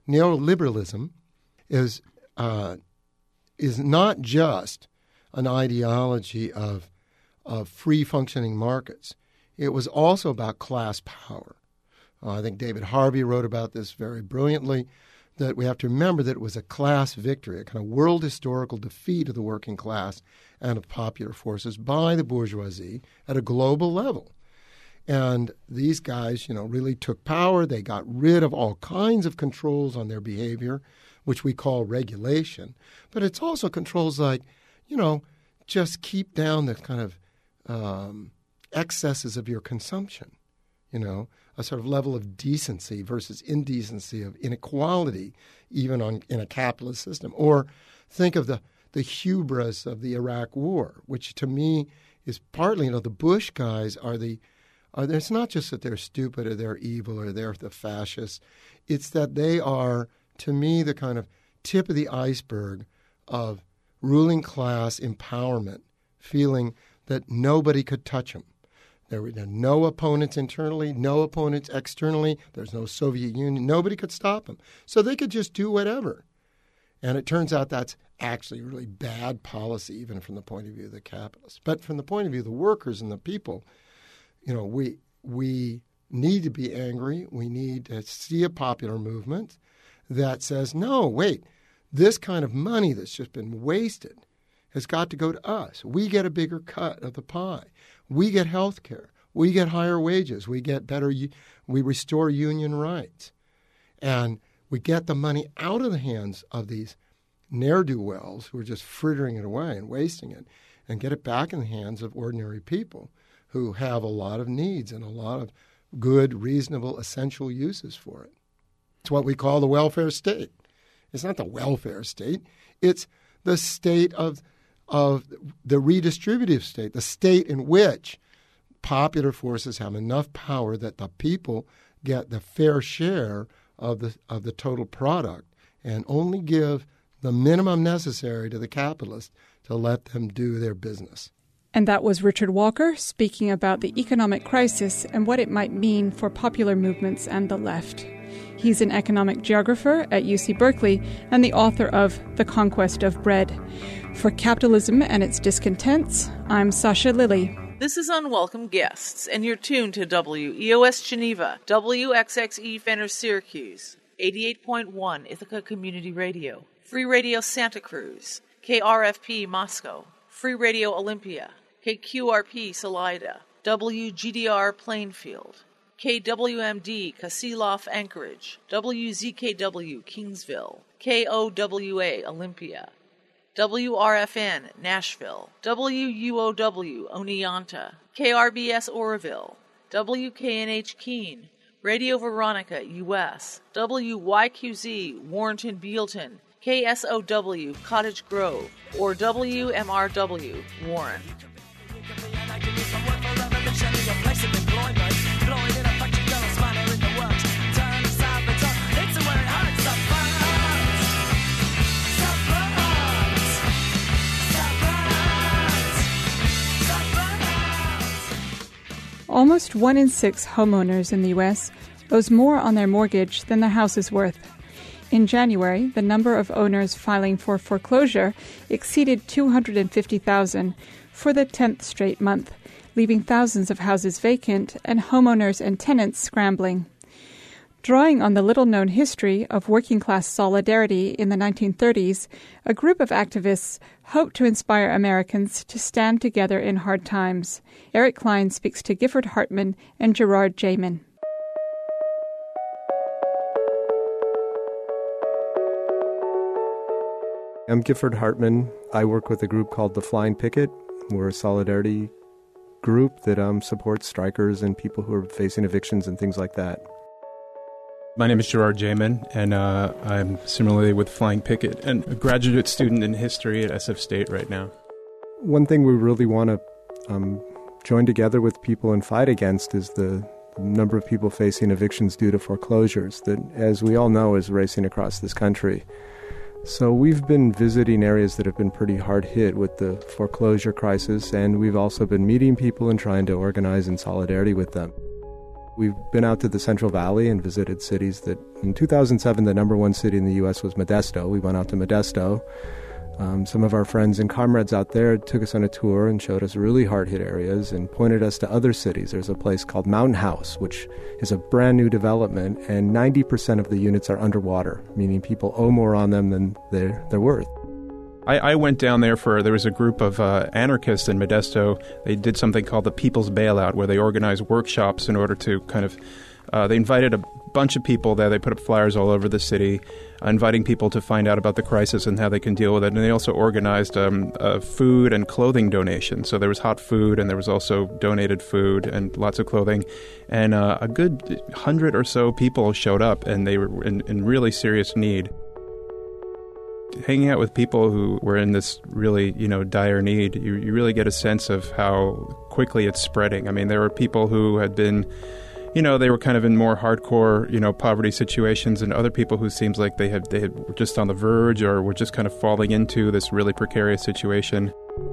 neoliberalism is not just an ideology of free functioning markets. It was also about class power. I think David Harvey wrote about this very brilliantly, that we have to remember that it was a class victory, a kind of world historical defeat of the working class and of popular forces by the bourgeoisie at a global level. And these guys, really took power. They got rid of all kinds of controls on their behavior, which we call regulation. But it's also controls like, just keep down the kind of excesses of your consumption, a sort of level of decency versus indecency, of inequality, even in a capitalist system. Or think of the hubris of the Iraq War, which to me is partly, the Bush guys it's not just that they're stupid or they're evil or they're the fascists. It's that they are, to me, the kind of tip of the iceberg of ruling class empowerment, feeling that nobody could touch them. There were no opponents internally, no opponents externally. There's no Soviet Union. Nobody could stop them. So they could just do whatever. And it turns out that's actually really bad policy, even from the point of view of the capitalists. But from the point of view of the workers and the people, we need to be angry. We need to see a popular movement that says, no, wait, this kind of money that's just been wasted has got to go to us. We get a bigger cut of the pie. We get health care. We get higher wages. We get we restore union rights. And we get the money out of the hands of these ne'er-do-wells who are just frittering it away and wasting it, and get it back in the hands of ordinary people who have a lot of needs and a lot of good, reasonable, essential uses for it. It's what we call the welfare state. It's not the welfare state. It's the state of the redistributive state, the state in which popular forces have enough power that the people get the fair share of the total product and only give the minimum necessary to the capitalist to let them do their business. And that was Richard Walker speaking about the economic crisis and what it might mean for popular movements and the left. He's an economic geographer at UC Berkeley and the author of The Conquest of Bread. For Capitalism and Its Discontents, I'm Sasha Lilly. This is Unwelcome Guests, and you're tuned to WEOS Geneva, WXXE Fenner Syracuse, 88.1 Ithaca Community Radio, Free Radio Santa Cruz, KRFP Moscow, Free Radio Olympia, KQRP Salida, WGDR Plainfield, KWMD Kasilof Anchorage, WZKW Kingsville, KOWA Olympia, WRFN Nashville, WUOW Oneonta, KRBS Oroville, WKNH Keene, Radio Veronica US, WYQZ Warrenton Bealton, KSOW Cottage Grove, or WMRW Warren. Almost 1 in 6 homeowners in the U.S. owes more on their mortgage than their house is worth. In January, the number of owners filing for foreclosure exceeded 250,000 for the 10th straight month, leaving thousands of houses vacant and homeowners and tenants scrambling. Drawing on the little-known history of working-class solidarity in the 1930s, a group of activists hoped to inspire Americans to stand together in hard times. Eric Klein speaks to Gifford Hartman and Gerard Jamin. I'm Gifford Hartman. I work with a group called the Flying Picket. We're a solidarity group that supports strikers and people who are facing evictions and things like that. My name is Gerard Jamin, and I'm similarly with Flying Picket and a graduate student in history at SF State right now. One thing we really want to join together with people and fight against is the number of people facing evictions due to foreclosures that, as we all know, is racing across this country. So we've been visiting areas that have been pretty hard hit with the foreclosure crisis, and we've also been meeting people and trying to organize in solidarity with them. We've been out to the Central Valley and visited cities that, in 2007, the number one city in the U.S. was Modesto. We went out to Modesto. Some of our friends and comrades out there took us on a tour and showed us really hard-hit areas and pointed us to other cities. There's a place called Mountain House, which is a brand new development, and 90% of the units are underwater, meaning people owe more on them than they're worth. I went down there there was a group of anarchists in Modesto. They did something called the People's Bailout, where they organized workshops in order to kind of, they invited a bunch of people there. They put up flyers all over the city, inviting people to find out about the crisis and how they can deal with it. And they also organized food and clothing donations. So there was hot food, and there was also donated food and lots of clothing. And a good 100 or so people showed up, and they were in really serious need. Hanging out with people who were in this really, dire need, you really get a sense of how quickly it's spreading. I mean, there were people who had been, they were kind of in more hardcore, poverty situations, and other people who seems like they were just on the verge or were just kind of falling into this really precarious situation.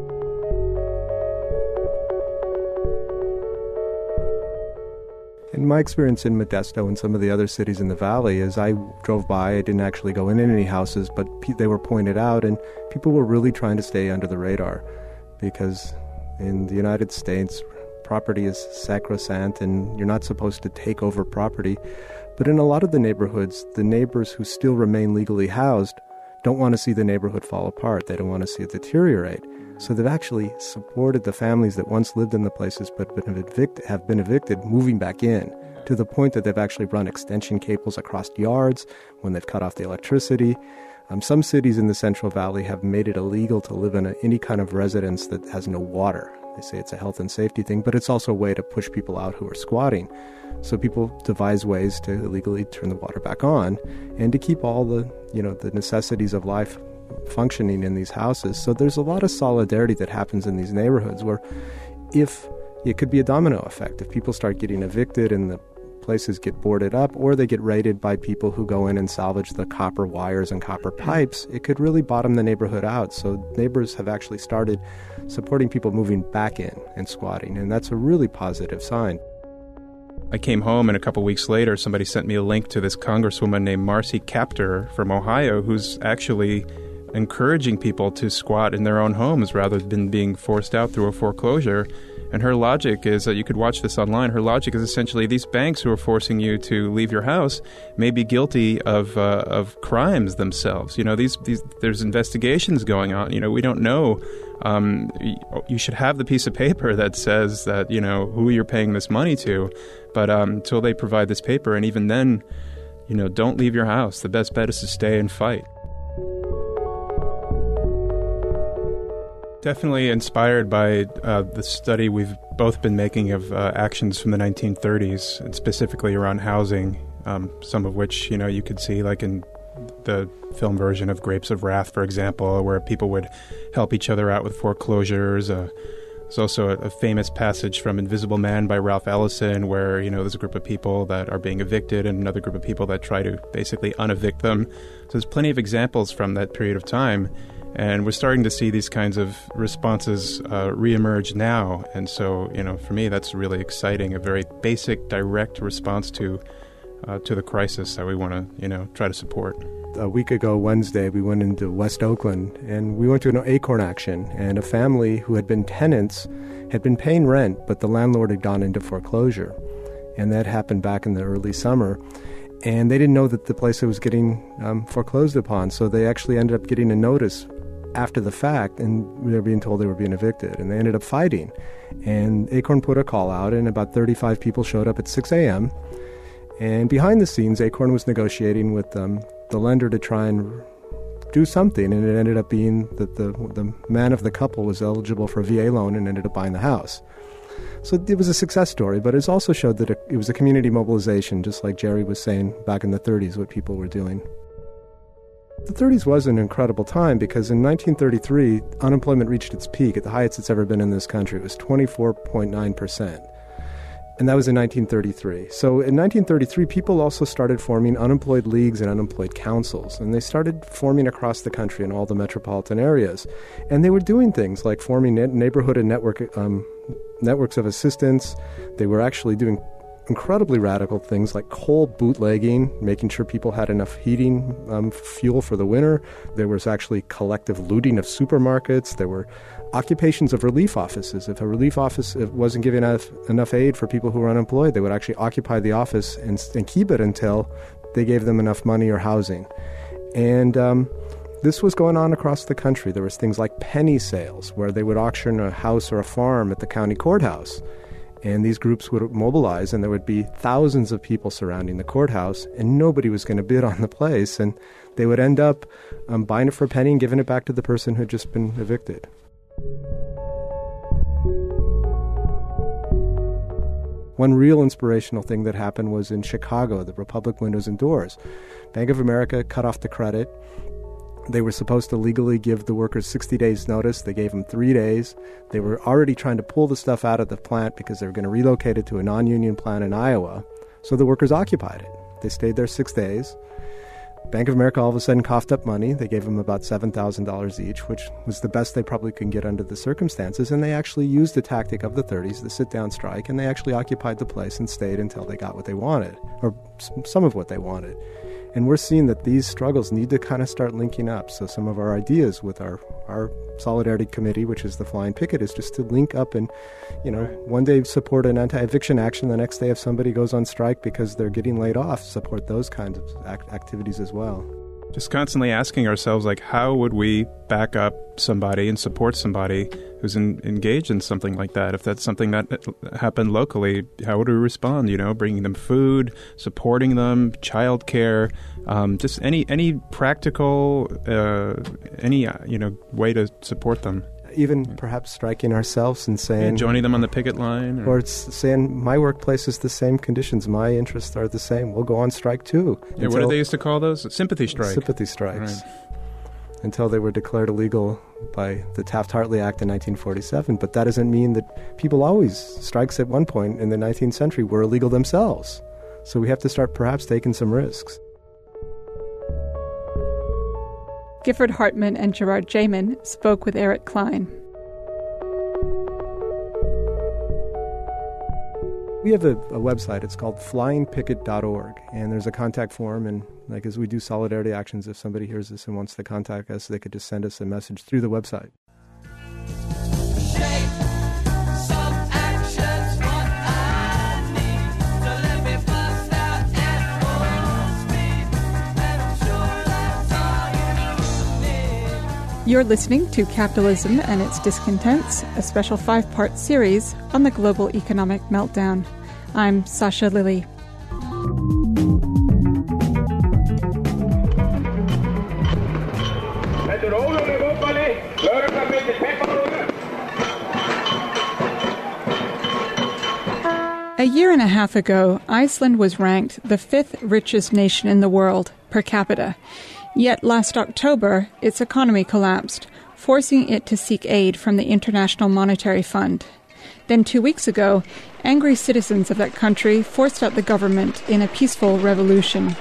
In my experience in Modesto and some of the other cities in the valley is I drove by, I didn't actually go in any houses, but they were pointed out, and people were really trying to stay under the radar because in the United States, property is sacrosanct and you're not supposed to take over property. But in a lot of the neighborhoods, the neighbors who still remain legally housed don't want to see the neighborhood fall apart. They don't want to see it deteriorate. So they've actually supported the families that once lived in the places but have been evicted moving back in, to the point that they've actually run extension cables across yards when they've cut off the electricity. Some cities in the Central Valley have made it illegal to live in any kind of residence that has no water. They say it's a health and safety thing, but it's also a way to push people out who are squatting. So people devise ways to illegally turn the water back on and to keep all the necessities of life functioning in these houses. So there's a lot of solidarity that happens in these neighborhoods where if it could be a domino effect. If people start getting evicted and the places get boarded up, or they get raided by people who go in and salvage the copper wires and copper pipes, it could really bottom the neighborhood out. So neighbors have actually started supporting people moving back in and squatting, and that's a really positive sign. I came home, and a couple weeks later, somebody sent me a link to this congresswoman named Marcy Kaptur from Ohio, who's actually encouraging people to squat in their own homes rather than being forced out through a foreclosure. And her logic is that you could watch this online. Her logic is essentially these banks who are forcing you to leave your house may be guilty of crimes themselves. There's investigations going on. We don't know. You should have the piece of paper that says that who you're paying this money to. But until they provide this paper, and even then, don't leave your house. The best bet is to stay and fight. Definitely inspired by the study we've both been making of actions from the 1930s, and specifically around housing, some of which, you could see like in the film version of Grapes of Wrath, for example, where people would help each other out with foreclosures. There's also a famous passage from Invisible Man by Ralph Ellison where, there's a group of people that are being evicted and another group of people that try to basically unevict them. So there's plenty of examples from that period of time. And we're starting to see these kinds of responses reemerge now. And so, for me, that's really exciting, a very basic, direct response to the crisis that we want to, try to support. A week ago, Wednesday, we went into West Oakland, and we went to an ACORN action, and a family who had been tenants had been paying rent, but the landlord had gone into foreclosure. And that happened back in the early summer. And they didn't know that the place was getting foreclosed upon, so they actually ended up getting a notice after the fact, and they were being told they were being evicted, and they ended up fighting. And ACORN put a call out, and about 35 people showed up at 6 a.m., and behind the scenes, ACORN was negotiating with the lender to try and do something, and it ended up being that the man of the couple was eligible for a VA loan and ended up buying the house. So it was a success story, but it also showed that it was a community mobilization, just like Jerry was saying back in the 30s, what people were doing. The 30s was an incredible time because in 1933, unemployment reached its peak at the highest it's ever been in this country. It was 24.9%. And that was in 1933. So in 1933, people also started forming unemployed leagues and unemployed councils. And they started forming across the country in all the metropolitan areas. And they were doing things like forming neighborhood and networks of assistance. They were actually doing incredibly radical things like coal bootlegging, making sure people had enough heating fuel for the winter. There was actually collective looting of supermarkets. There were occupations of relief offices. If a relief office wasn't giving enough aid for people who were unemployed, they would actually occupy the office and keep it until they gave them enough money or housing. And this was going on across the country. There was things like penny sales, where they would auction a house or a farm at the county courthouse. And these groups would mobilize, and there would be thousands of people surrounding the courthouse, and nobody was going to bid on the place. And they would end up buying it for a penny and giving it back to the person who had just been evicted. One real inspirational thing that happened was in Chicago, the Republic Windows and Doors. Bank of America cut off the credit. They were supposed to legally give the workers 60 days notice. They gave them 3 days. They were already trying to pull the stuff out of the plant because they were going to relocate it to a non-union plant in Iowa. So the workers occupied it. They stayed there 6 days. Bank of America all of a sudden coughed up money. They gave them about $7,000 each, which was the best they probably could get under the circumstances. And they actually used the tactic of the 30s, the sit-down strike, and they actually occupied the place and stayed until they got what they wanted, or some of what they wanted. And we're seeing that these struggles need to kind of start linking up. So some of our ideas with our Solidarity Committee, which is the Flying Picket, is just to link up and, one day support an anti-eviction action. The next day, if somebody goes on strike because they're getting laid off, support those kinds of activities as well. Just constantly asking ourselves, how would we back up somebody and support somebody who's engaged in something like that? If that's something that happened locally, how would we respond? Bringing them food, supporting them, childcare, just any practical, way to support them. Even perhaps striking ourselves and saying... joining them on the picket line. Or it's saying, my workplace is the same conditions, my interests are the same, we'll go on strike too. Yeah, what did they used to call those? Sympathy strike. Sympathy strikes. Right. Until they were declared illegal by the Taft-Hartley Act in 1947. But that doesn't mean that people always... Strikes at one point in the 19th century were illegal themselves. So we have to start perhaps taking some risks. Gifford Hartman and Gerard Jamin spoke with Eric Klein. We have a website. It's called flyingpicket.org, and there's a contact form. And as we do solidarity actions, if somebody hears this and wants to contact us, they could just send us a message through the website. You're listening to Capitalism and Its Discontents, a special 5-part series on the global economic meltdown. I'm Sasha Lilly. A year and a half ago, Iceland was ranked the 5th richest nation in the world per capita. Yet last October, its economy collapsed, forcing it to seek aid from the International Monetary Fund. Then 2 weeks ago, angry citizens of that country forced out the government in a peaceful revolution.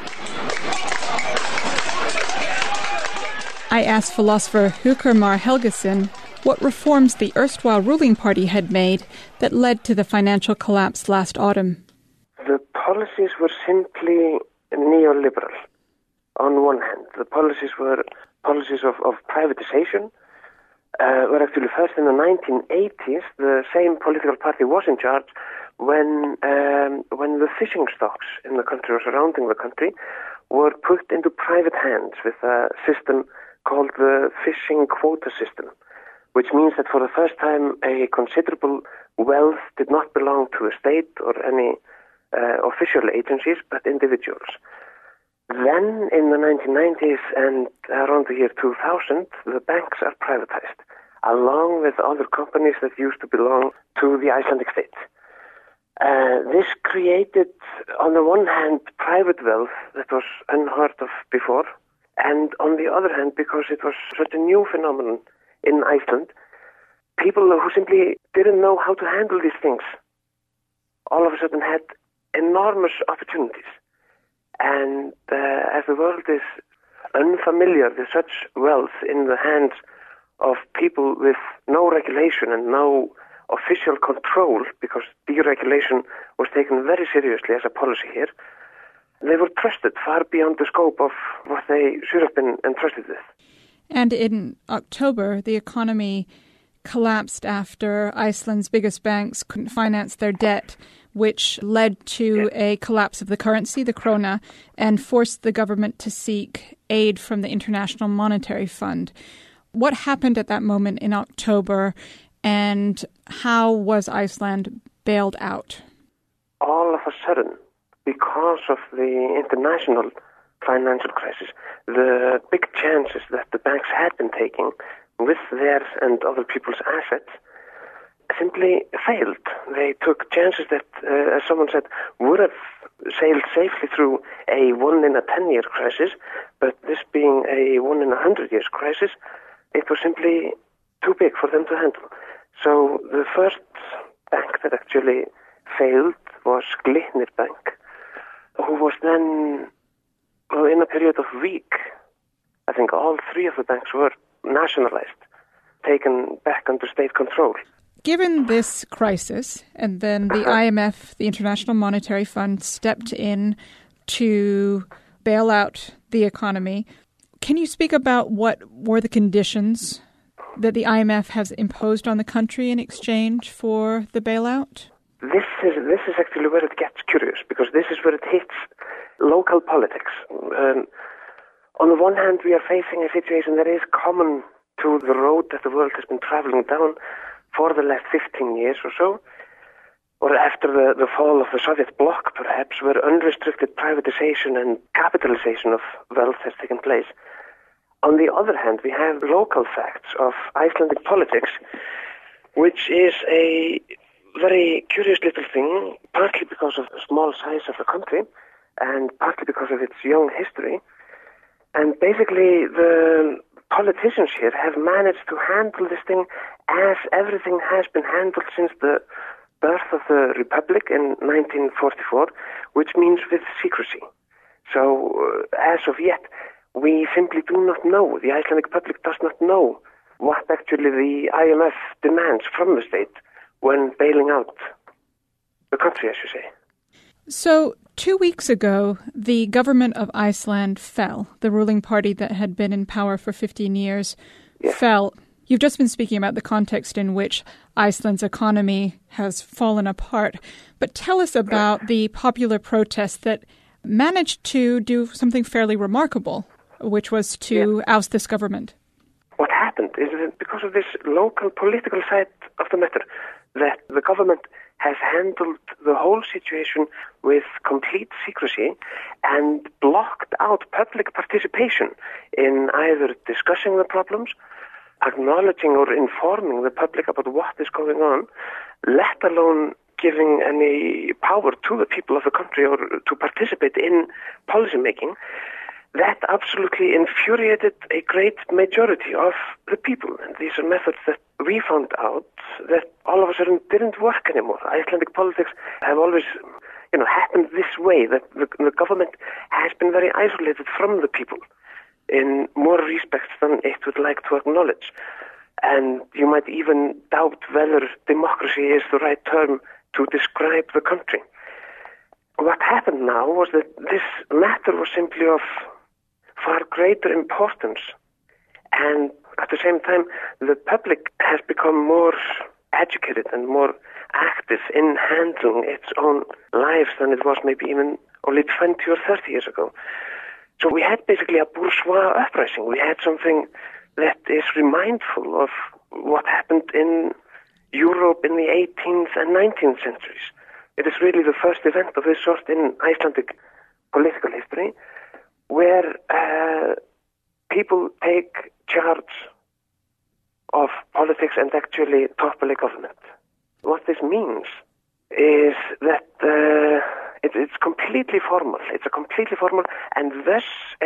I asked philosopher Haukur Mar Helgason what reforms the erstwhile ruling party had made that led to the financial collapse last autumn. The policies were simply neoliberal. On one hand, the policies were policies of privatization. Were actually first in the 1980s, the same political party was in charge when the fishing stocks in the country or surrounding the country were put into private hands with a system called the fishing quota system, which means that for the first time a considerable wealth did not belong to a state or any official agencies, but individuals. Then, in the 1990s and around the year 2000, the banks are privatized, along with other companies that used to belong to the Icelandic state. This created, on the one hand, private wealth that was unheard of before, and on the other hand, because it was such a new phenomenon in Iceland, people who simply didn't know how to handle these things all of a sudden had enormous opportunities. And as the world is unfamiliar with such wealth in the hands of people with no regulation and no official control, because deregulation was taken very seriously as a policy here, they were trusted far beyond the scope of what they should have been entrusted with. And in October, the economy collapsed after Iceland's biggest banks couldn't finance their debt, which led to a collapse of the currency, the krona, and forced the government to seek aid from the International Monetary Fund. What happened at that moment in October, and how was Iceland bailed out? All of a sudden, because of the international financial crisis, the big chances that the banks had been taking with theirs and other people's assets simply failed. They took chances that, as someone said, would have sailed safely through a 1 in a 10-year crisis, but this being a 1 in a 100-year crisis, it was simply too big for them to handle. So the first bank that actually failed was Glitnir Bank, who was then, in a period of a week, I think all three of the banks were nationalized, taken back under state control. Given this crisis, and then the IMF, the International Monetary Fund, stepped in to bail out the economy, can you speak about what were the conditions that the IMF has imposed on the country in exchange for the bailout? This is actually where it gets curious, because this is where it hits local politics. On the one hand, we are facing a situation that is common to the road that the world has been traveling down for the last 15 years or so, or after the fall of the Soviet bloc, perhaps, where unrestricted privatization and capitalization of wealth has taken place. On the other hand, we have local facts of Icelandic politics, which is a very curious little thing, partly because of the small size of the country and partly because of its young history. And basically, the politicians here have managed to handle this thing as everything has been handled since the birth of the Republic in 1944, which means with secrecy. So, as of yet, we simply do not know. The Icelandic public does not know what actually the IMF demands from the state when bailing out the country, as you say. So 2 weeks ago, the government of Iceland fell. The ruling party that had been in power for 15 years fell. You've just been speaking about the context in which Iceland's economy has fallen apart. But tell us about the popular protest that managed to do something fairly remarkable, which was to oust this government. What happened is that because of this local political side of the matter, that the government has handled the whole situation with complete secrecy and blocked out public participation in either discussing the problems, acknowledging or informing the public about what is going on, let alone giving any power to the people of the country or to participate in policy making. That absolutely infuriated a great majority of the people. And these are methods that we found out that all of a sudden didn't work anymore. Icelandic politics have always, happened this way, that the government has been very isolated from the people in more respects than it would like to acknowledge. And you might even doubt whether democracy is the right term to describe the country. What happened now was that this matter was simply of far greater importance, and at the same time the public has become more educated and more active in handling its own lives than it was maybe even only 20 or 30 years ago. So we had basically a bourgeois uprising. We had something that is remindful of what happened in Europe in the 18th and 19th centuries. It is really the first event of this sort in Icelandic political history, where people take charge of politics and actually topple a government. What this means is that it's completely formal. It's a completely formal and thus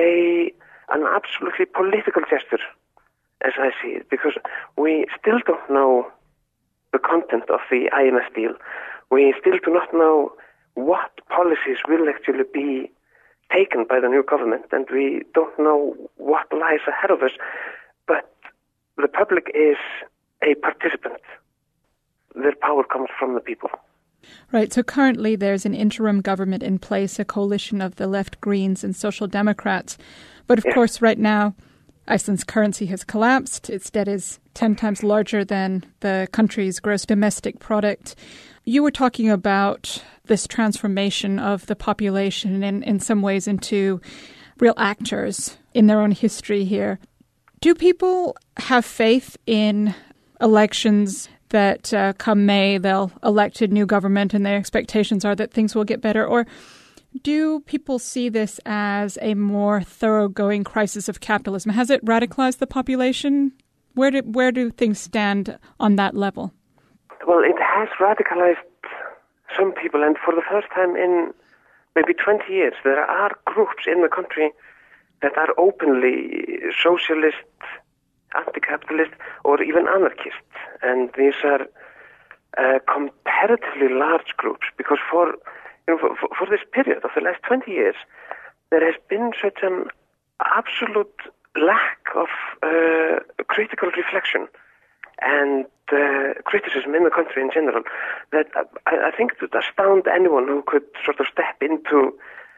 an absolutely political gesture, as I see it, because we still don't know the content of the IMF deal. We still do not know what policies will actually be taken by the new government, and we don't know what lies ahead of us, but the public is a participant. their power comes from the people. Right. So currently there's an interim government in place, a coalition of the left Greens and Social Democrats. But of course, right now, Iceland's currency has collapsed. Its debt is 10 times larger than the country's gross domestic product. You were talking about this transformation of the population in some ways into real actors in their own history here. Do people have faith in elections that come May, they'll elect a new government and their expectations are that things will get better? Or do people see this as a more thoroughgoing crisis of capitalism? Has it radicalized the population? Where do things stand on that level? Well, it has radicalized some people, and for the first time in maybe 20 years, there are groups in the country that are openly socialist, anti-capitalist, or even anarchist. And these are comparatively large groups, because for this period of the last 20 years, there has been such an absolute lack of critical reflection and criticism in the country in general that I think it would astound anyone who could sort of step into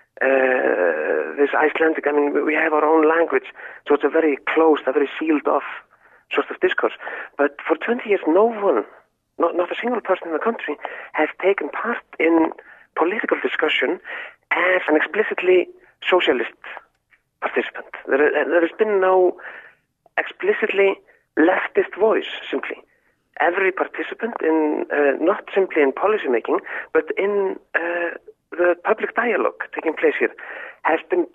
this Icelandic. I mean, we have our own language, so it's a very closed, a very sealed off sort of discourse. But for 20 years, no one, not a single person in the country, has taken part in political discussion as an explicitly socialist participant. There has been no explicitly leftist voice, simply. Every participant in, not simply in policy making, but in the public dialogue taking place here, has been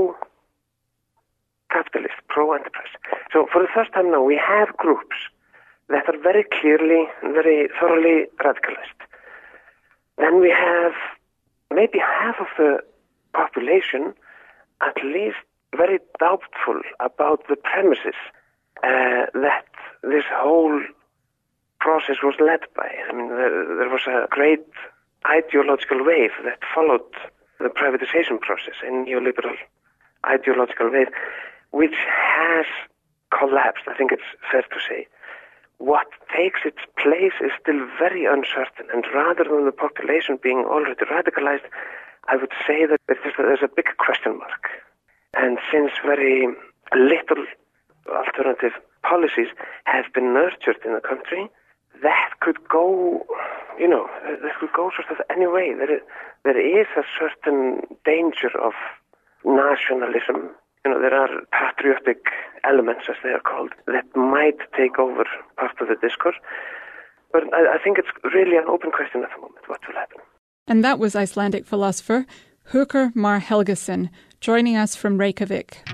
pro-capitalist, pro-enterprise. So for the first time now, we have groups that are very clearly, very thoroughly radicalized. Then we have maybe half of the population at least very doubtful about the premises that this whole process was led by. I mean, there was a great ideological wave that followed the privatization process, a neoliberal ideological wave, which has collapsed, I think it's fair to say. What takes its place is still very uncertain, and rather than the population being already radicalized, I would say that there's a big question mark. And since very little alternative policies have been nurtured in the country, that could go, that could go sort of any way. There is a certain danger of nationalism. There are patriotic elements, as they are called, that might take over part of the discourse. But I think it's really an open question at the moment, what will happen. And that was Icelandic philosopher Haukur Mar Helgason, joining us from Reykjavik.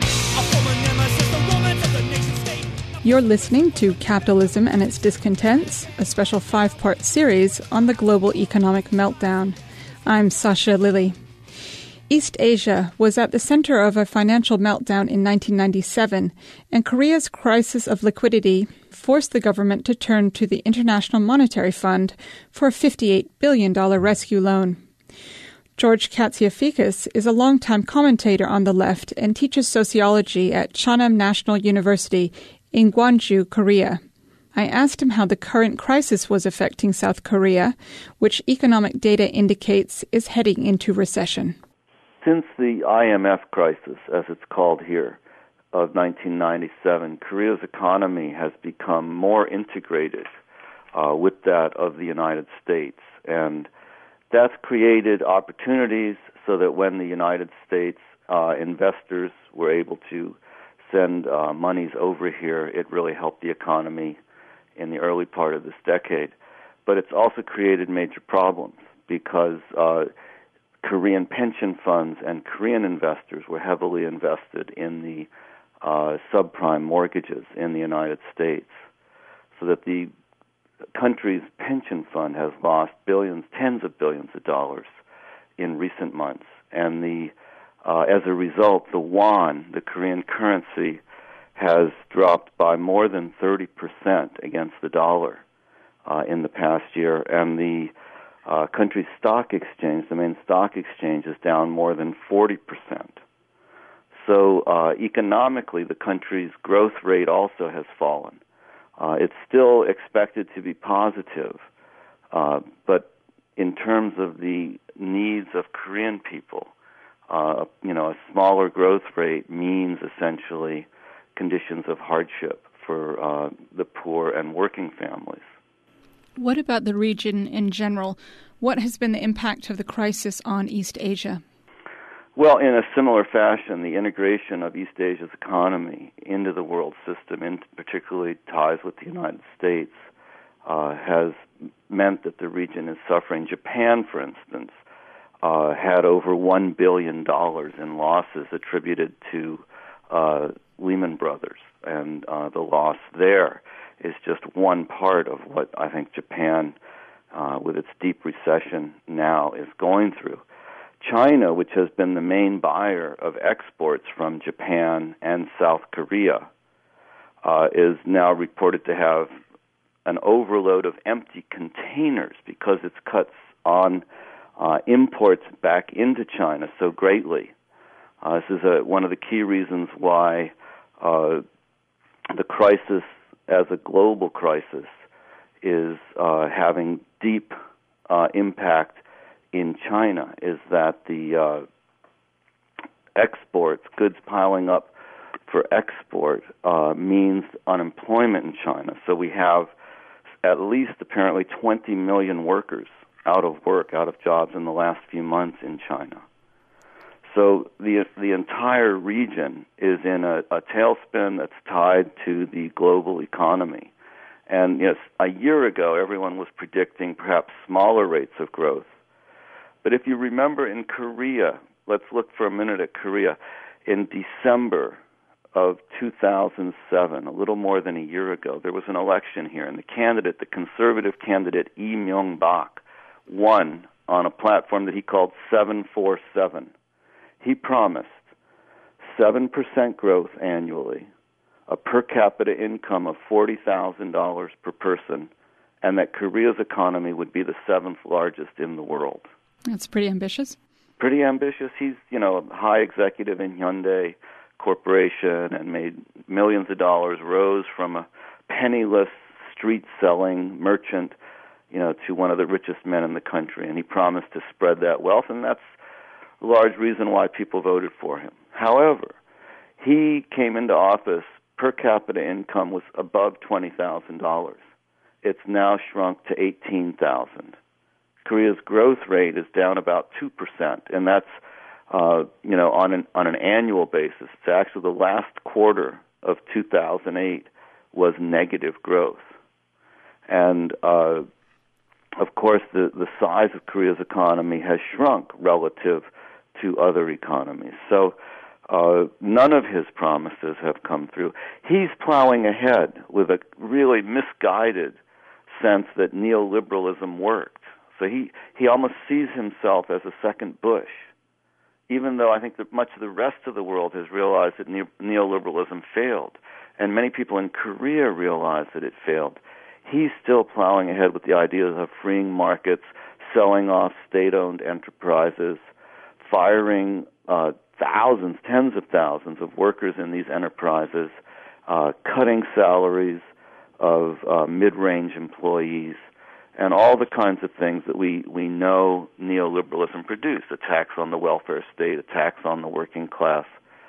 You're listening to Capitalism and Its Discontents, a special 5-part series on the global economic meltdown. I'm Sasha Lilly. East Asia was at the center of a financial meltdown in 1997, and Korea's crisis of liquidity forced the government to turn to the International Monetary Fund for a $58 billion rescue loan. George Katsiafikis is a longtime commentator on the left and teaches sociology at Chonam National University in Gwangju, Korea. I asked him how the current crisis was affecting South Korea, which economic data indicates is heading into recession. Since the IMF crisis, as it's called here, of 1997, Korea's economy has become more integrated with that of the United States. And that's created opportunities so that when the United States investors were able to send monies over here, it really helped the economy in the early part of this decade. But it's also created major problems because Korean pension funds and Korean investors were heavily invested in the subprime mortgages in the United States, so that the country's pension fund has lost billions, tens of billions of dollars in recent months. And as a result, the won, the Korean currency, has dropped by more than 30% against the dollar in the past year. And the country's stock exchange, the main stock exchange, is down more than 40%. So economically, the country's growth rate also has fallen. It's still expected to be positive, but in terms of the needs of Korean people, a smaller growth rate means essentially conditions of hardship for the poor and working families. What about the region in general? What has been the impact of the crisis on East Asia? Well, in a similar fashion, the integration of East Asia's economy into the world system, and particularly ties with the United States, has meant that the region is suffering. Japan, for instance, had over $1 billion in losses attributed to Lehman Brothers, and the loss there is just one part of what I think Japan, with its deep recession now, is going through. China, which has been the main buyer of exports from Japan and South Korea, is now reported to have an overload of empty containers because its cuts on imports back into China so greatly. This is one of the key reasons why the crisis as a global crisis is having deep impact in China, is that the exports, goods piling up for export, means unemployment in China. So we have at least apparently 20 million workers out of work, out of jobs in the last few months in China. So the entire region is in a tailspin that's tied to the global economy. And yes, a year ago, everyone was predicting perhaps smaller rates of growth. But if you remember in Korea, let's look for a minute at Korea. In December of 2007, a little more than a year ago, there was an election here, and the conservative candidate Lee Myung-bak, won on a platform that he called 747. He promised 7% growth annually, a per capita income of $40,000 per person, and that Korea's economy would be the seventh largest in the world. That's pretty ambitious. Pretty ambitious. He's, a high executive in Hyundai Corporation and made millions of dollars, rose from a penniless street-selling merchant, to one of the richest men in the country. And he promised to spread that wealth, and that's a large reason why people voted for him. However, he came into office, per capita income was above $20,000. It's now shrunk to $18,000. Korea's growth rate is down about 2%, and that's, on an annual basis. It's actually the last quarter of 2008 was negative growth. And, of course, the size of Korea's economy has shrunk relative to other economies. So none of his promises have come through. He's plowing ahead with a really misguided sense that neoliberalism worked. So he almost sees himself as a second Bush, even though I think that much of the rest of the world has realized that neoliberalism failed, and many people in Korea realize that it failed. He's still plowing ahead with the ideas of freeing markets, selling off state-owned enterprises, firing thousands, tens of thousands of workers in these enterprises, cutting salaries of mid-range employees, and all the kinds of things that we know neoliberalism produced, attacks on the welfare state, attacks on the working class.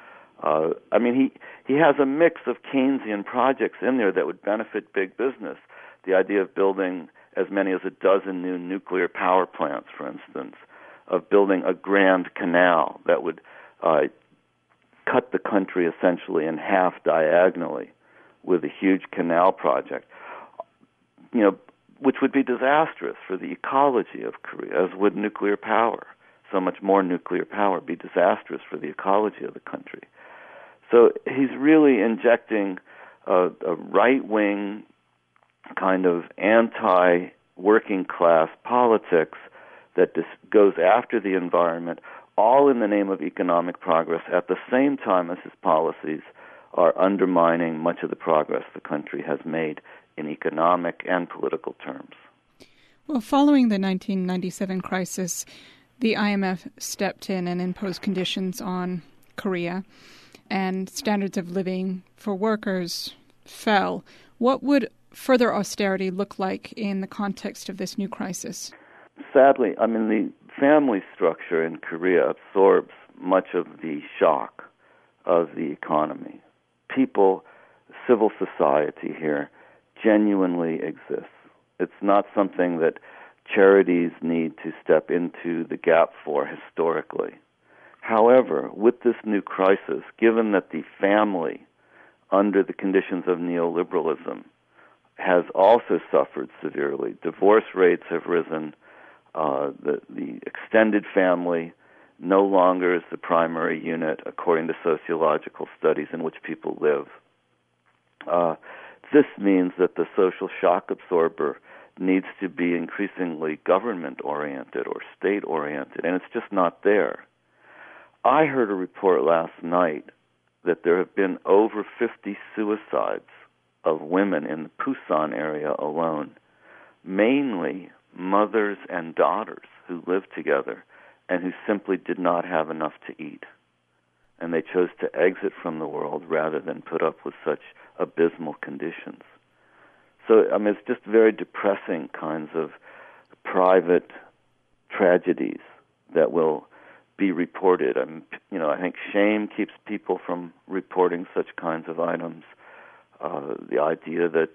He has a mix of Keynesian projects in there that would benefit big business. The idea of building as many as a dozen new nuclear power plants, for instance, of building a grand canal that would cut the country essentially in half diagonally with a huge canal project, which would be disastrous for the ecology of Korea, as would nuclear power. So much more nuclear power be disastrous for the ecology of the country. So he's really injecting a right-wing kind of anti-working class politics that goes after the environment, all in the name of economic progress, at the same time as his policies are undermining much of the progress the country has made in economic and political terms. Well, following the 1997 crisis, the IMF stepped in and imposed conditions on Korea, and standards of living for workers fell. What would further austerity look like in the context of this new crisis? Sadly, I mean, the family structure in Korea absorbs much of the shock of the economy. People, civil society here genuinely exists. It's not something that charities need to step into the gap for historically. However, with this new crisis, given that the family, under the conditions of neoliberalism, has also suffered severely, divorce rates have risen, the extended family no longer is the primary unit according to sociological studies in which people live. This means that the social shock absorber needs to be increasingly government-oriented or state-oriented, and it's just not there. I heard a report last night that there have been over 50 suicides of women in the Busan area alone, mainly mothers and daughters who live together and who simply did not have enough to eat. And they chose to exit from the world rather than put up with such abysmal conditions. So, I mean, it's just very depressing kinds of private tragedies that will be reported. I think shame keeps people from reporting such kinds of items. The idea that,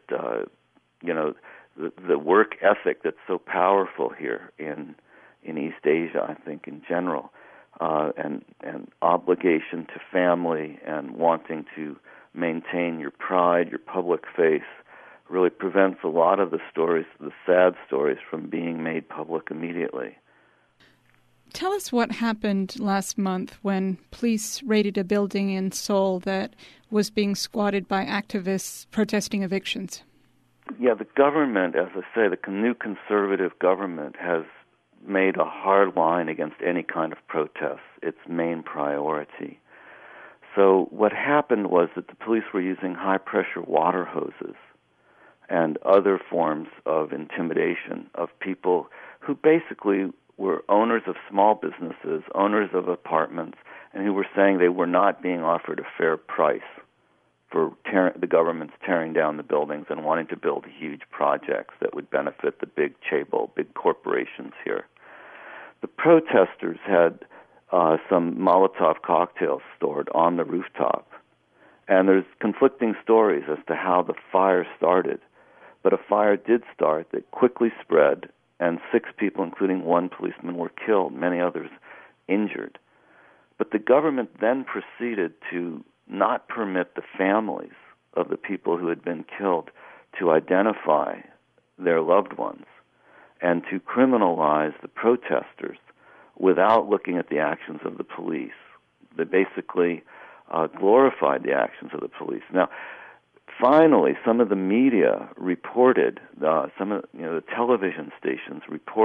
the work ethic that's so powerful here in East Asia, I think, in general, and obligation to family and wanting to maintain your pride, your public face, really prevents a lot of the stories, the sad stories, from being made public immediately. Tell us what happened last month when police raided a building in Seoul that was being squatted by activists protesting evictions. Yeah, the government, as I say, the new conservative government has made a hard line against any kind of protest, its main priority. So what happened was that the police were using high-pressure water hoses and other forms of intimidation of people who basically were owners of small businesses, owners of apartments, and who were saying they were not being offered a fair price for the government's tearing down the buildings and wanting to build huge projects that would benefit the big chaebol, big corporations here. The protesters had some Molotov cocktails stored on the rooftop, and there's conflicting stories as to how the fire started. But a fire did start that quickly spread, and 6 people, including 1 policeman, were killed, many others injured. But the government then proceeded to not permit the families of the people who had been killed to identify their loved ones and to criminalize the protesters without looking at the actions of the police. They basically glorified the actions of the police. Now, finally, some of the media reported, the television stations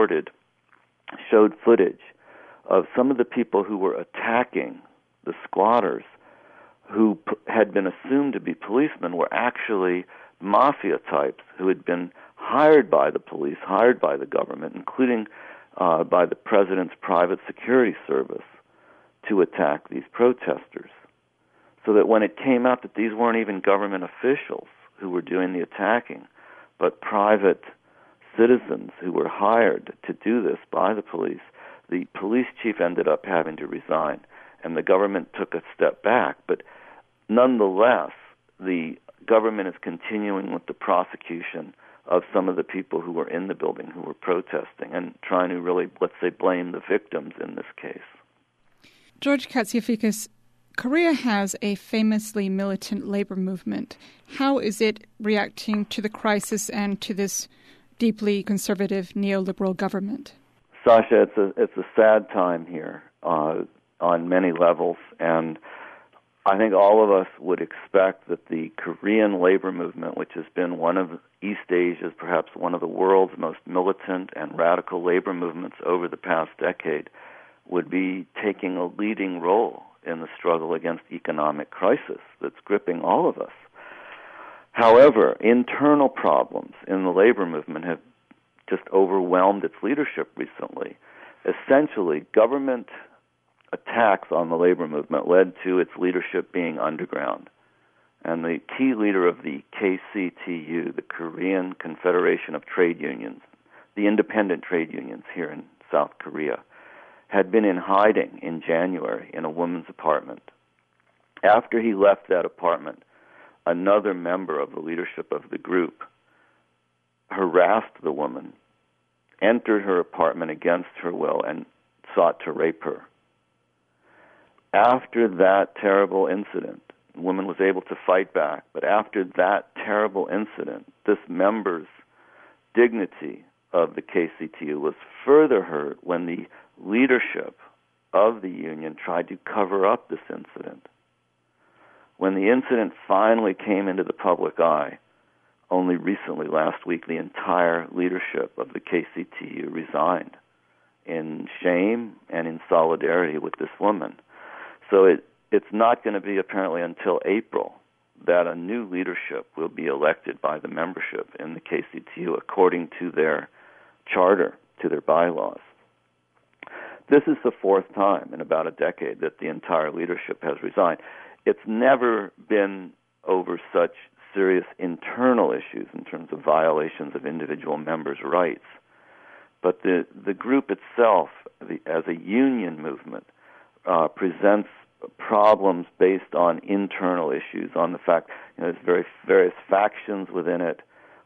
showed footage of some of the people who were attacking the squatters, who had been assumed to be policemen, were actually mafia types who had been hired by the police, hired by the government, including by the president's private security service, to attack these protesters. So that when it came out that these weren't even government officials who were doing the attacking, but private citizens who were hired to do this by the police chief ended up having to resign, and the government took a step back. But nonetheless, the government is continuing with the prosecution of some of the people who were in the building who were protesting and trying to really, let's say, blame the victims in this case. George Katsiafikis, Korea has a famously militant labor movement. How is it reacting to the crisis and to this deeply conservative neoliberal government? Sasha, it's a sad time here on many levels, and I think all of us would expect that the Korean labor movement, which has been one of East Asia's, perhaps one of the world's most militant and radical labor movements over the past decade, would be taking a leading role in the struggle against economic crisis that's gripping all of us. However, internal problems in the labor movement have just overwhelmed its leadership recently. Essentially, government attacks on the labor movement led to its leadership being underground. and the key leader of the KCTU, the Korean Confederation of Trade Unions, the independent trade unions here in South Korea, had been in hiding in January in a woman's apartment. After he left that apartment, another member of the leadership of the group harassed the woman, entered her apartment against her will, and sought to rape her. After that terrible incident, the woman was able to fight back, but after that terrible incident, this member's dignity of the KCTU was further hurt when the leadership of the union tried to cover up this incident. When the incident finally came into the public eye, only recently, last week, the entire leadership of the KCTU resigned in shame and in solidarity with this woman. So it's not going to be apparently until April that a new leadership will be elected by the membership in the KCTU according to their charter, to their bylaws. This is the fourth time in about a decade that the entire leadership has resigned. It's never been over such serious internal issues in terms of violations of individual members' rights. But the group itself, as a union movement, presents problems based on internal issues, on the fact there's various factions within it,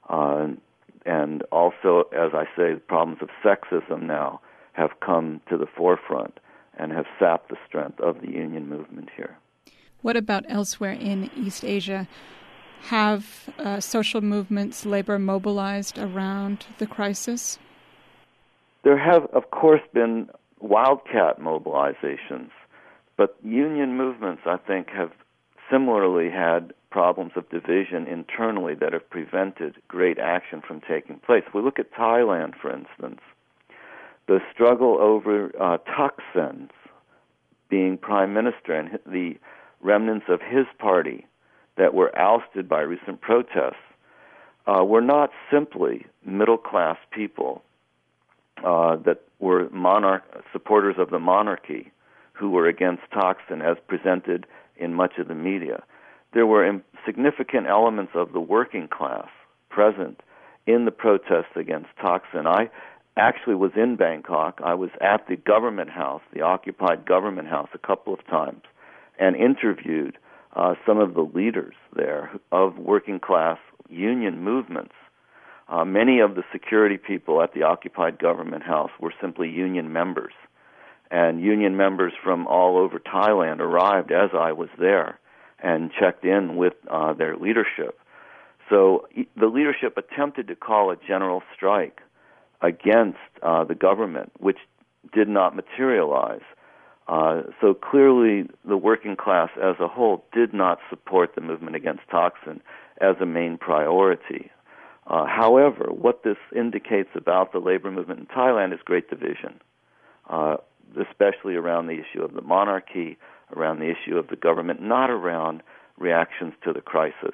and also, as I say, the problems of sexism now have come to the forefront and have sapped the strength of the union movement here. What about elsewhere in East Asia? Have social movements, labor mobilized around the crisis? There have, of course, been wildcat mobilizations, but union movements, I think, have similarly had problems of division internally that have prevented great action from taking place. If we look at Thailand, for instance, the struggle over Thaksin being prime minister and the remnants of his party that were ousted by recent protests were not simply middle-class people that were supporters of the monarchy who were against Thaksin as presented in much of the media. There were significant elements of the working class present in the protests against Thaksin. I actually was in Bangkok. I was at the government house, the occupied government house, a couple of times, and interviewed some of the leaders there of working class union movements. Many of the security people at the occupied government house were simply union members. And union members from all over Thailand arrived as I was there and checked in with their leadership. So the leadership attempted to call a general strike against the government, which did not materialize. So clearly the working class as a whole did not support the movement against Thaksin as a main priority. However, what this indicates about the labor movement in Thailand is great division, especially around the issue of the monarchy, around the issue of the government, not around reactions to the crisis.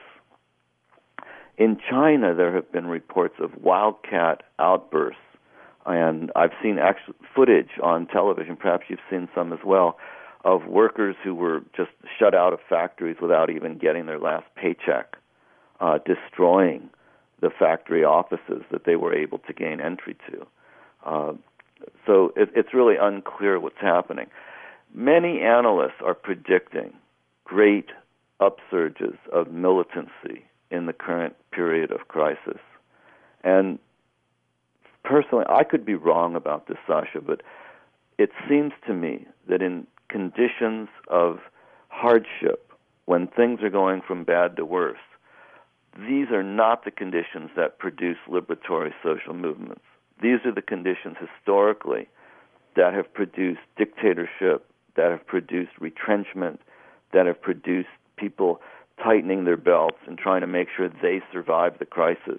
In China, there have been reports of wildcat outbursts, and I've seen actual footage on television, perhaps you've seen some as well, of workers who were just shut out of factories without even getting their last paycheck, destroying the factory offices that they were able to gain entry to. So it's really unclear what's happening. Many analysts are predicting great upsurges of militancy in the current period of crisis. And personally, I could be wrong about this, Sasha, but it seems to me that in conditions of hardship, when things are going from bad to worse, these are not the conditions that produce liberatory social movements. These are the conditions historically that have produced dictatorship, that have produced retrenchment, that have produced people tightening their belts and trying to make sure they survive the crisis,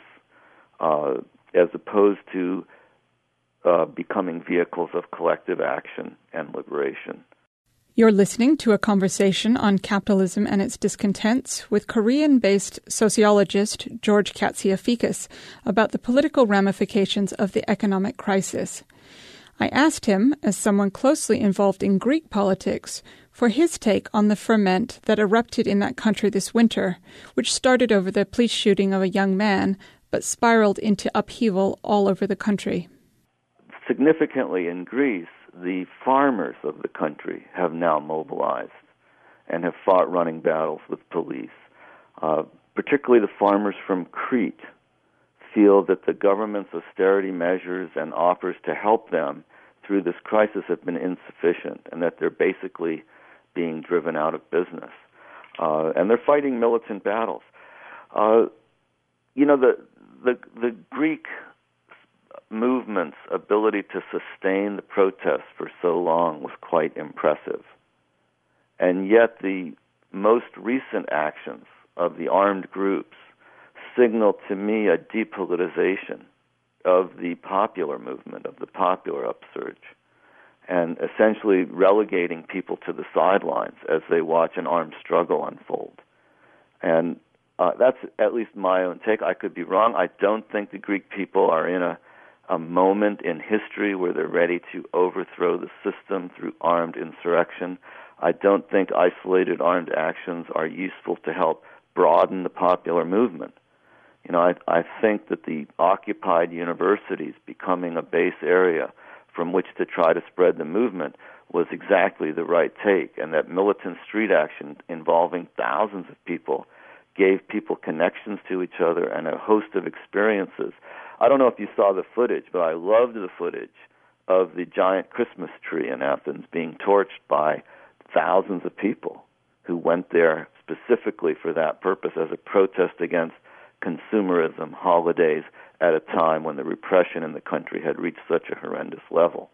as opposed to becoming vehicles of collective action and liberation. You're listening to a conversation on capitalism and its discontents with Korean-based sociologist George Katsiafikas about the political ramifications of the economic crisis. I asked him, as someone closely involved in Greek politics, for his take on the ferment that erupted in that country this winter, which started over the police shooting of a young man, but spiraled into upheaval all over the country. Significantly in Greece, the farmers of the country have now mobilized and have fought running battles with police. Particularly the farmers from Crete feel that the government's austerity measures and offers to help them through this crisis have been insufficient, and that they're basically being driven out of business. And they're fighting militant battles. The Greek movement's ability to sustain the protests for so long was quite impressive. And yet the most recent actions of the armed groups signal to me a depolitization of the popular movement, of the popular upsurge, and essentially relegating people to the sidelines as they watch an armed struggle unfold. And that's at least my own take. I could be wrong. I don't think the Greek people are in a moment in history where they're ready to overthrow the system through armed insurrection. I don't think isolated armed actions are useful to help broaden the popular movement. I think that the occupied universities becoming a base area from which to try to spread the movement was exactly the right take, and that militant street action involving thousands of people gave people connections to each other and a host of experiences. I don't know if you saw the footage, but I loved the footage of the giant Christmas tree in Athens being torched by thousands of people who went there specifically for that purpose as a protest against consumerism, holidays, at a time when the repression in the country had reached such a horrendous level.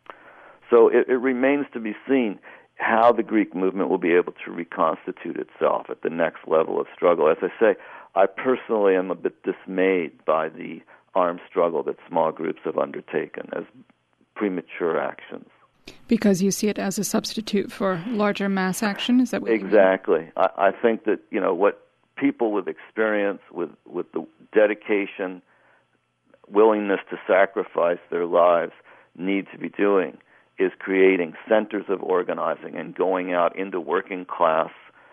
So it remains to be seen how the Greek movement will be able to reconstitute itself at the next level of struggle. As I say, I personally am a bit dismayed by the armed struggle that small groups have undertaken as premature actions. Because you see it as a substitute for larger mass action? Is that what Exactly. You mean? I think that, what people with experience, with the dedication, willingness to sacrifice their lives need to be doing is creating centers of organizing and going out into working class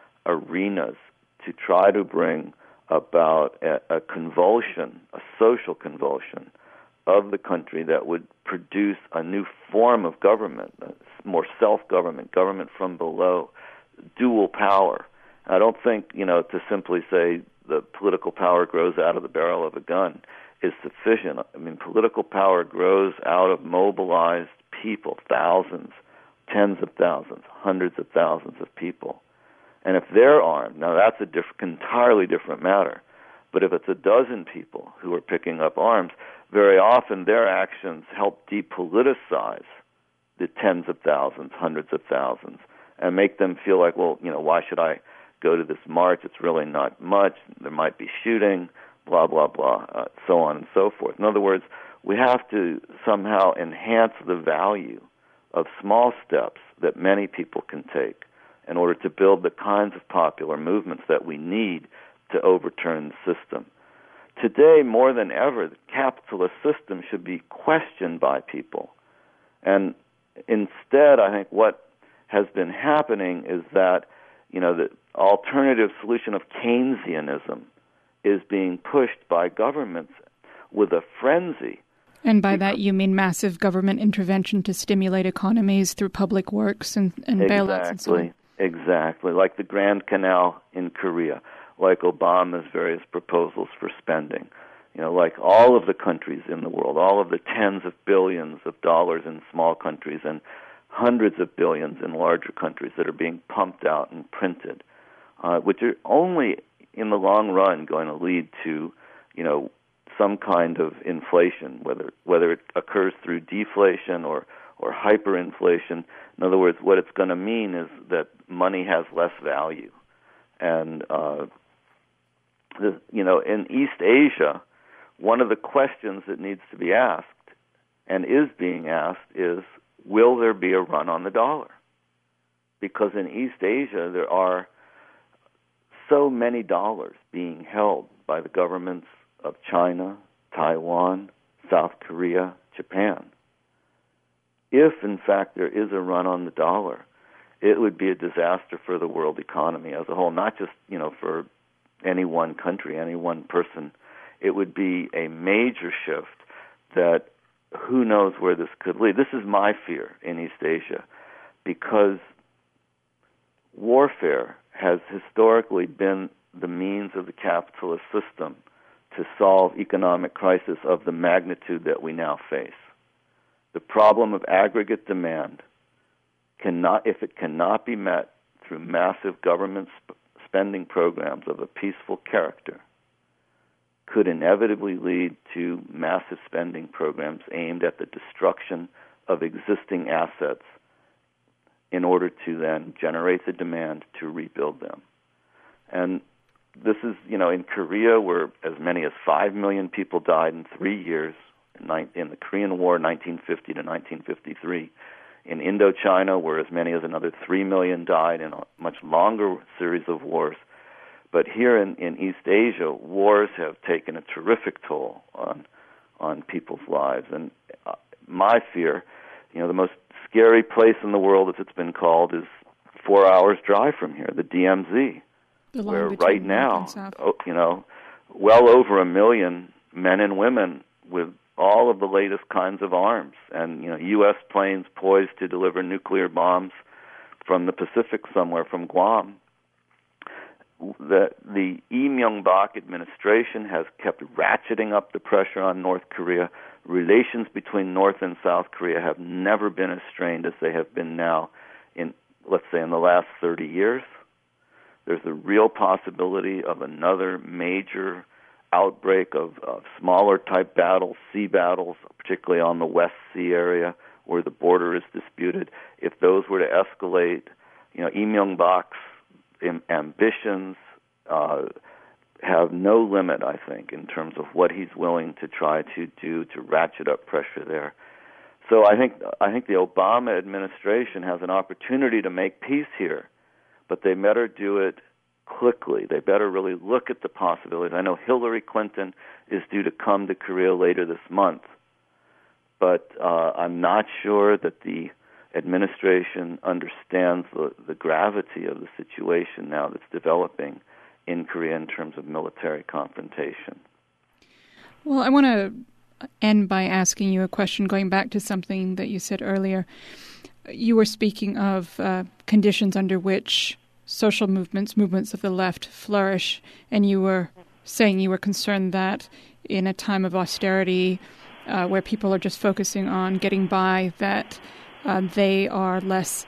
arenas to try to bring about a convulsion, a social convulsion of the country that would produce a new form of government, more self-government, government from below, dual power. I don't think, to simply say the political power grows out of the barrel of a gun is sufficient. I mean, political power grows out of mobilized people, thousands, tens of thousands, hundreds of thousands of people. And if they're armed, now that's entirely different matter. But if it's a dozen people who are picking up arms, very often their actions help depoliticize the tens of thousands, hundreds of thousands, and make them feel like, well, why should I go to this march? It's really not much. There might be shooting, blah, blah, blah, so on and so forth. In other words, we have to somehow enhance the value of small steps that many people can take in order to build the kinds of popular movements that we need to overturn the system. Today, more than ever, the capitalist system should be questioned by people. And instead, I think what has been happening is that, the alternative solution of Keynesianism is being pushed by governments with a frenzy. And by that you mean massive government intervention to stimulate economies through public works and bailouts and so on. Exactly. Like the Grand Canal in Korea, like Obama's various proposals for spending. Like all of the countries in the world, all of the tens of billions of dollars in small countries and hundreds of billions in larger countries that are being pumped out and printed, which are only in the long run going to lead to, some kind of inflation, whether it occurs through deflation or hyperinflation. In other words, what it's going to mean is that money has less value. And, in East Asia, one of the questions that needs to be asked and is being asked is, will there be a run on the dollar? Because in East Asia, there are so many dollars being held by the governments of China, Taiwan, South Korea, Japan. if in fact there is a run on the dollar, it would be a disaster for the world economy as a whole, not just, for any one country, any one person. It would be a major shift that who knows where this could lead. This is my fear in East Asia, because warfare has historically been the means of the capitalist system to solve economic crisis of the magnitude that we now face. The problem of aggregate demand if it cannot be met through massive government spending programs of a peaceful character, could inevitably lead to massive spending programs aimed at the destruction of existing assets in order to then generate the demand to rebuild them. And this is, in Korea, where as many as 5 million people died in 3 years, in the Korean War, 1950 to 1953. In Indochina, where as many as another 3 million died in a much longer series of wars. But here in East Asia, wars have taken a terrific toll on people's lives. And my fear, the most scary place in the world, as it's been called, is 4 hours drive from here, the DMZ, where right now, well over 1 million men and women with all of the latest kinds of arms, and U.S. planes poised to deliver nuclear bombs from the Pacific somewhere, from Guam. The Lee Myung-bak administration has kept ratcheting up the pressure on North Korea. Relations between North and South Korea have never been as strained as they have been now in the last 30 years. There's a real possibility of another major outbreak of smaller type battles, sea battles, particularly on the West Sea area where the border is disputed. If those were to escalate, Lee Myung-bak's ambitions have no limit, I think, in terms of what he's willing to try to do to ratchet up pressure there. So I think the Obama administration has an opportunity to make peace here, but they better do it quickly. They better really look at the possibilities. I know Hillary Clinton is due to come to Korea later this month, but I'm not sure that the administration understands the gravity of the situation now that's developing in Korea in terms of military confrontation. Well, I want to end by asking you a question, going back to something that you said earlier. You were speaking of conditions under which social movements of the left flourish, and you were saying you were concerned that in a time of austerity where people are just focusing on getting by, that they are less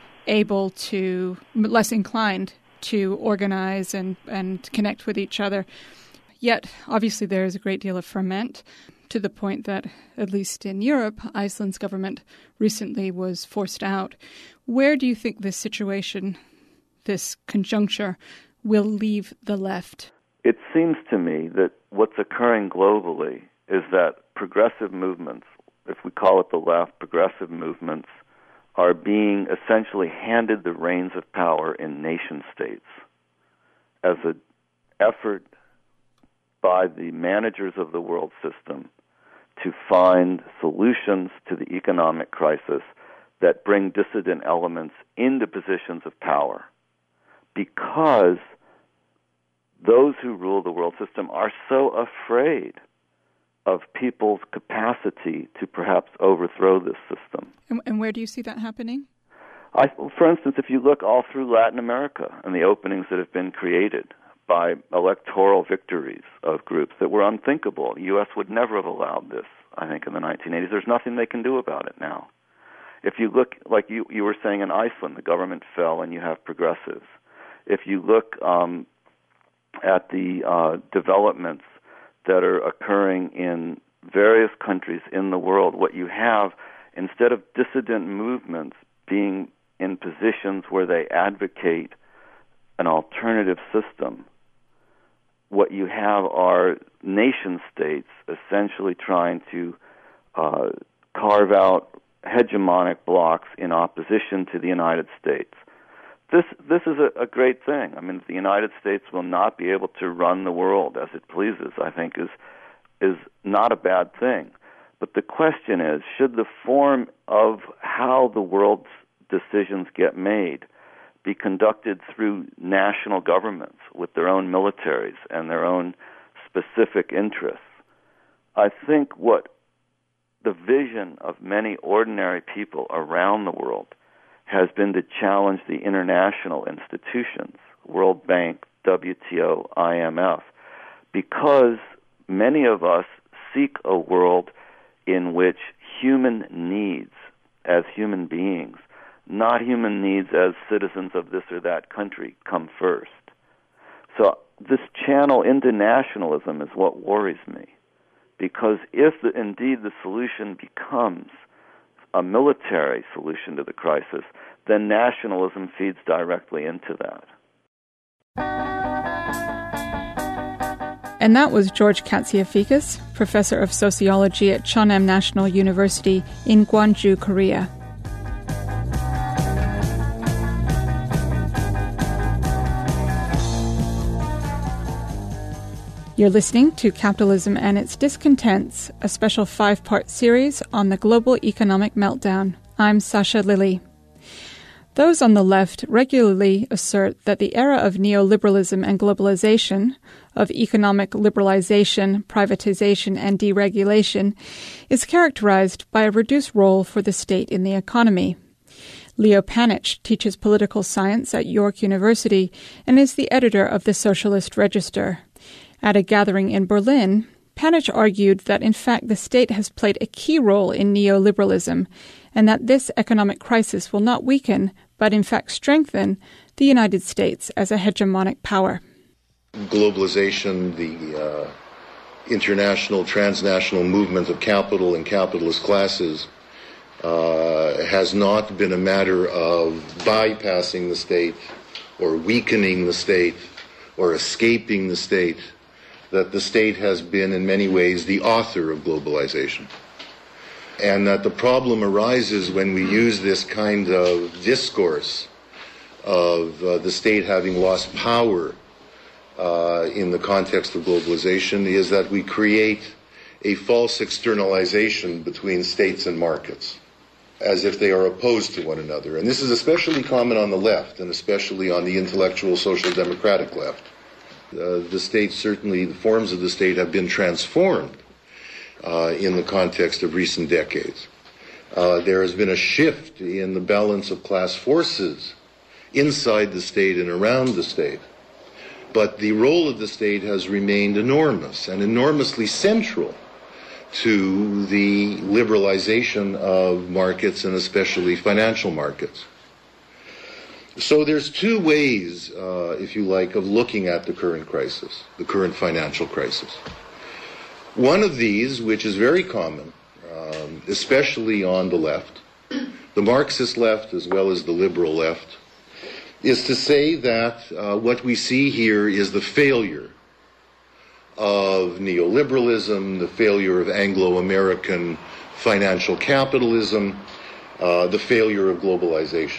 inclined to organize and connect with each other. Yet, obviously, there is a great deal of ferment, to the point that, at least in Europe, Iceland's government recently was forced out. Where do you think this situation, this conjuncture, will leave the left? It seems to me that what's occurring globally is that progressive movements, if we call it the left, progressive movements, are being essentially handed the reins of power in nation states as an effort by the managers of the world system to find solutions to the economic crisis that bring dissident elements into positions of power, because those who rule the world system are so afraid of people's capacity to perhaps overthrow this system. And where do you see that happening? For instance, if you look all through Latin America and the openings that have been created by electoral victories of groups that were unthinkable. The U.S. would never have allowed this, I think, in the 1980s. There's nothing they can do about it now. If you look, like you were saying in Iceland, the government fell and you have progressives. If you look at the developments that are occurring in various countries in the world, what you have, instead of dissident movements being in positions where they advocate an alternative system, what you have are nation states essentially trying to carve out hegemonic blocks in opposition to the United States. This is a great thing. I mean, the United States will not be able to run the world as it pleases, I think, is not a bad thing. But the question is, should the form of how the world's decisions get made be conducted through national governments with their own militaries and their own specific interests? I think what the vision of many ordinary people around the world has been to challenge the international institutions, World Bank, WTO, IMF, because many of us seek a world in which human needs as human beings, not human needs as citizens of this or that country, come first. So this channel into nationalism is what worries me, because if indeed the solution becomes a military solution to the crisis, then nationalism feeds directly into that. And that was George Katsiafikas, professor of sociology at Cheonnam National University in Gwangju, Korea. You're listening to Capitalism and Its Discontents, a special 5-part series on the global economic meltdown. I'm Sasha Lilly. Those on the left regularly assert that the era of neoliberalism and globalization, of economic liberalization, privatization, and deregulation, is characterized by a reduced role for the state in the economy. Leo Panitch teaches political science at York University and is the editor of the Socialist Register. At a gathering in Berlin, Panitch argued that in fact the state has played a key role in neoliberalism and that this economic crisis will not weaken, but in fact strengthen, the United States as a hegemonic power. Globalization, the international, transnational movement of capital and capitalist classes has not been a matter of bypassing the state or weakening the state or escaping the state, that the state has been in many ways the author of globalization. And that the problem arises when we use this kind of discourse of the state having lost power in the context of globalization is that we create a false externalization between states and markets, as if they are opposed to one another. And this is especially common on the left, and especially on the intellectual social democratic left. The state, certainly the forms of the state, have been transformed in the context of recent decades. There has been a shift in the balance of class forces inside the state and around the state. But the role of the state has remained enormous and enormously central to the liberalization of markets and especially financial markets. So there's two ways, if you like, of looking at the current crisis, the current financial crisis. One of these, which is very common, especially on the left, the Marxist left as well as the liberal left, is to say that what we see here is the failure of neoliberalism, the failure of Anglo-American financial capitalism, the failure of globalization.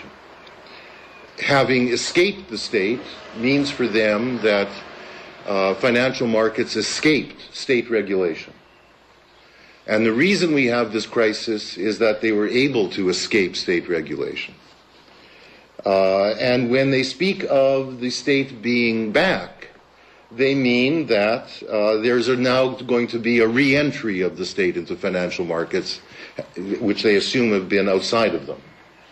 Having escaped the state means for them that financial markets escaped state regulation. And the reason we have this crisis is that they were able to escape state regulation. And when they speak of the state being back, they mean that there's now going to be a re-entry of the state into financial markets, which they assume have been outside of them.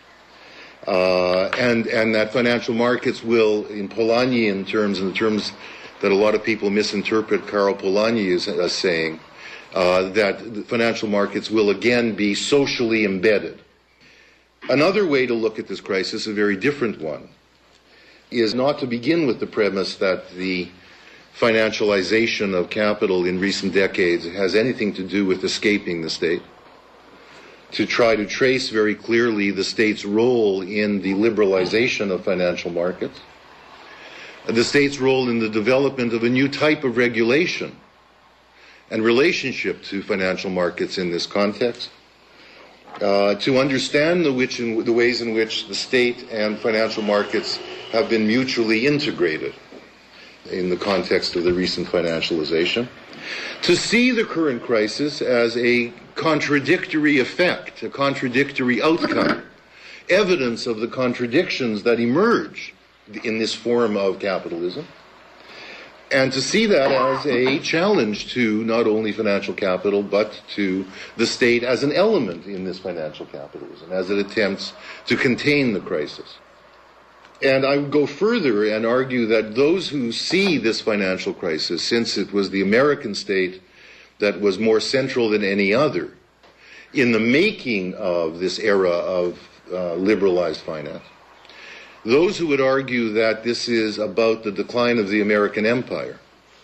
And that financial markets will, in Polanyian terms, in the terms that a lot of people misinterpret Karl Polanyi as saying, that the financial markets will again be socially embedded. Another way to look at this crisis, a very different one, is not to begin with the premise that the financialization of capital in recent decades has anything to do with escaping the state, to try to trace very clearly the state's role in the liberalization of financial markets, the state's role in the development of a new type of regulation and relationship to financial markets in this context, to understand the ways in which the state and financial markets have been mutually integrated, in the context of the recent financialization, to see the current crisis as a contradictory effect, a contradictory outcome, evidence of the contradictions that emerge in this form of capitalism, and to see that as a challenge to not only financial capital, but to the state as an element in this financial capitalism, as it attempts to contain the crisis. And I would go further and argue that those who see this financial crisis, since it was the American state that was more central than any other in the making of this era of liberalized finance, those who would argue that this is about the decline of the American empire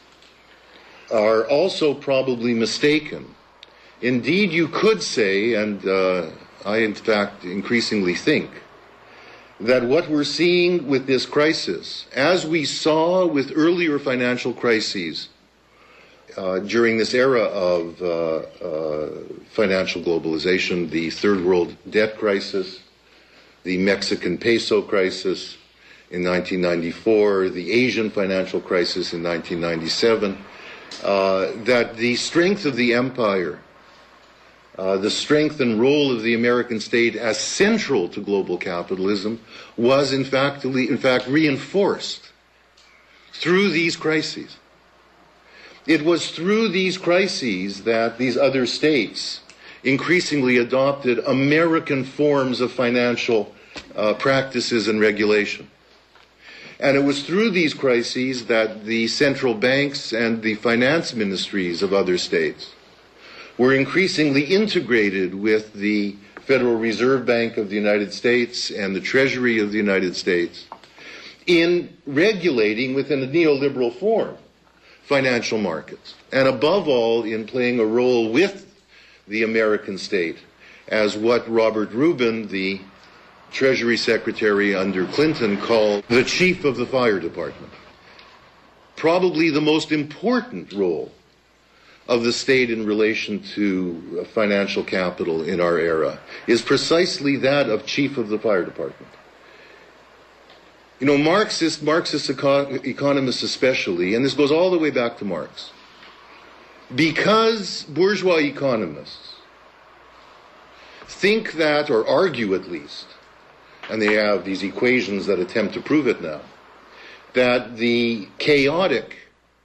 are also probably mistaken. Indeed, you could say, and I in fact increasingly think, that what we're seeing with this crisis, as we saw with earlier financial crises during this era of financial globalization, the Third World Debt Crisis, the Mexican peso crisis in 1994, the Asian financial crisis in 1997, that the strength of the empire, the strength and role of the American state as central to global capitalism was in fact reinforced through these crises. It was through these crises that these other states increasingly adopted American forms of financial practices and regulation. And it was through these crises that the central banks and the finance ministries of other states were increasingly integrated with the Federal Reserve Bank of the United States and the Treasury of the United States in regulating within a neoliberal form financial markets, and above all in playing a role with the American state as what Robert Rubin, the Treasury Secretary under Clinton, called the chief of the fire department. Probably the most important role of the state in relation to financial capital in our era is precisely that of chief of the fire department. You know, Marxist economists especially, and this goes all the way back to Marx, because bourgeois economists think that, or argue at least, and they have these equations that attempt to prove it now, that the chaotic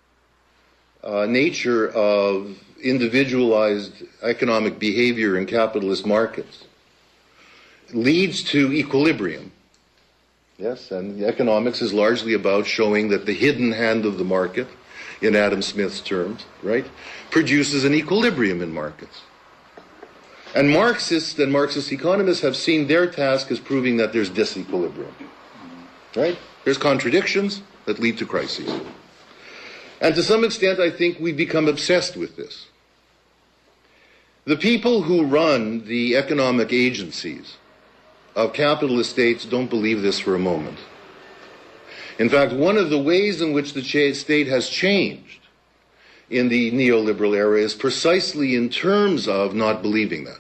nature of individualized economic behavior in capitalist markets leads to equilibrium. Yes, and economics is largely about showing that the hidden hand of the market, in Adam Smith's terms, right, produces an equilibrium in markets. And Marxists and Marxist economists have seen their task as proving that there's disequilibrium, right? There's contradictions that lead to crises. And to some extent, I think we've become obsessed with this. The people who run the economic agencies of capitalist states don't believe this for a moment. In fact, one of the ways in which the state has changed in the neoliberal era is precisely in terms of not believing that.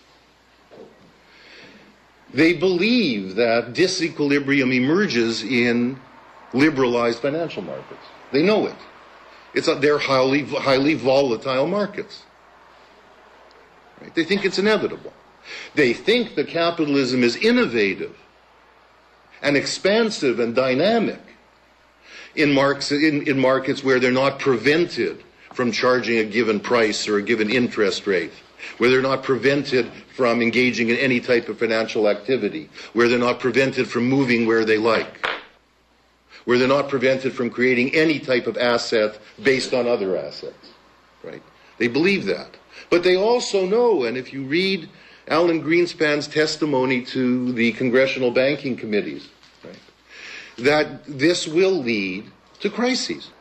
They believe that disequilibrium emerges in liberalized financial markets. They know it. They're highly volatile markets. Right? They think it's inevitable. They think that capitalism is innovative and expansive and dynamic in markets where they're not prevented from charging a given price or a given interest rate, where they're not prevented from engaging in any type of financial activity, where they're not prevented from moving where they like, where they're not prevented from creating any type of asset based on other assets, right? They believe that. But they also know, and if you read Alan Greenspan's testimony to the congressional banking committees, right, that this will lead to crises.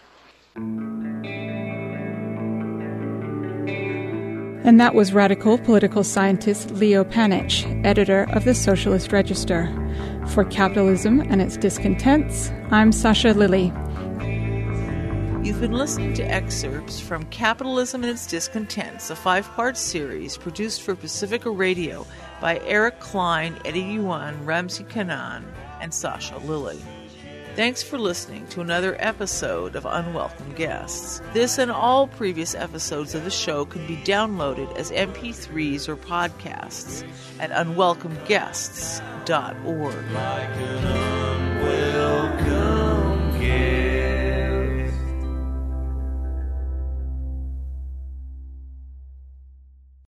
And that was radical political scientist Leo Panitch, editor of the Socialist Register. For Capitalism and Its Discontents, I'm Sasha Lilley. You've been listening to excerpts from Capitalism and Its Discontents, a 5-part series produced for Pacifica Radio by Eric Klein, Eddie Yuan, Ramsey Kanaan, and Sasha Lilley. Thanks for listening to another episode of Unwelcome Guests. This and all previous episodes of the show can be downloaded as MP3s or podcasts at unwelcomeguests.org. Like an unwell